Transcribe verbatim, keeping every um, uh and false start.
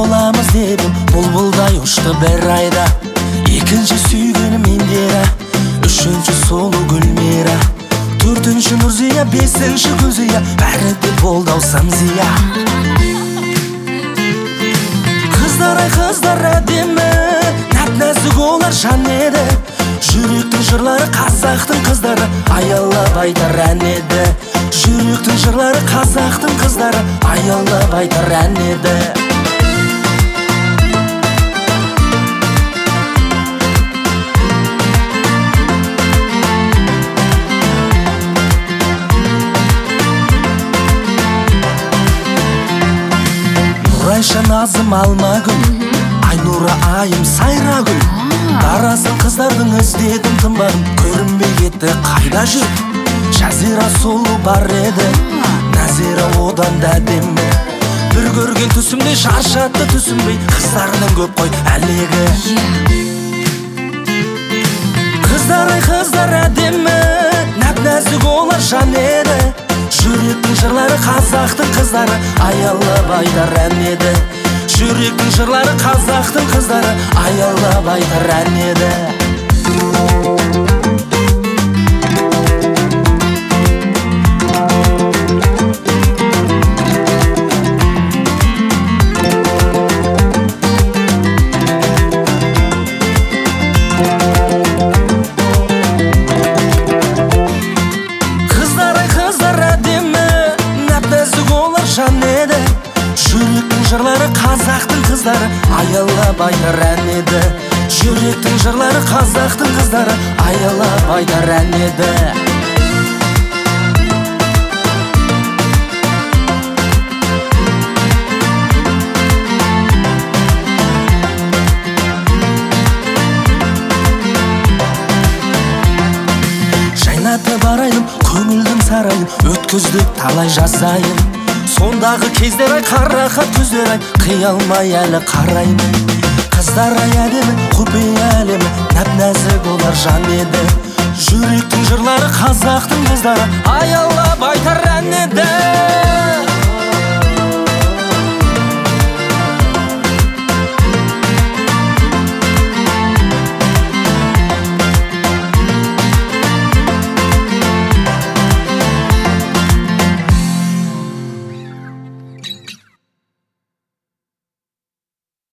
боламыз дедім, бұлбұлдай ұшты бір айда. Екінші сүйгенім Индира, үшінші сұлу Гүлмира, төртінші Нұрзия, бесінші Гүлзия, бәрі де болды ау Самзия. Қыздар ай қыздар әдемі, нәп-нәзік олар жан еді. Жүректің жырлары қазақтың қыздары, аялап айтар ән еді. Жүректің жырлары қазақтың қыздары, аялап айтар ән еді. Нұрайша Назым Алмагүл, Айнура Айым Сайрагүл, дарасын қыздардың іздедім тынбадым, көрінбей кетті қайда жүр. Жазира сұлу бар еді, Назира одан да әдемі. Бір көрген түсімде шаршатты түсінбей, қыздарының көп қой әлегі. Қыздар ай қыздар әдемі, нәп-нәзік олар жан еді. Жүректің жырлары қазақтың қыздары, аялап айтар ән еді. Жүректің жырлары қазақтың қыздары, аялап айтар ән еді. Жүректің жырлары қазақтың қыздары, аялап айтар ән еді. Жүректің жырлары қазақтың қыздары, аялап айтар ән еді. Жайнаты барайым, көңілдің сарайын, өткіздік талай жасайын. Сондағы кездер ай, қарақат көздер ай, қия алмай әлі қараймын. Қыздар ай әдемі, құпия әлемі, нәп-нәзік олар жан еді. Жүректің жырлары қазақтың қыздары, аялап айтар ән еді.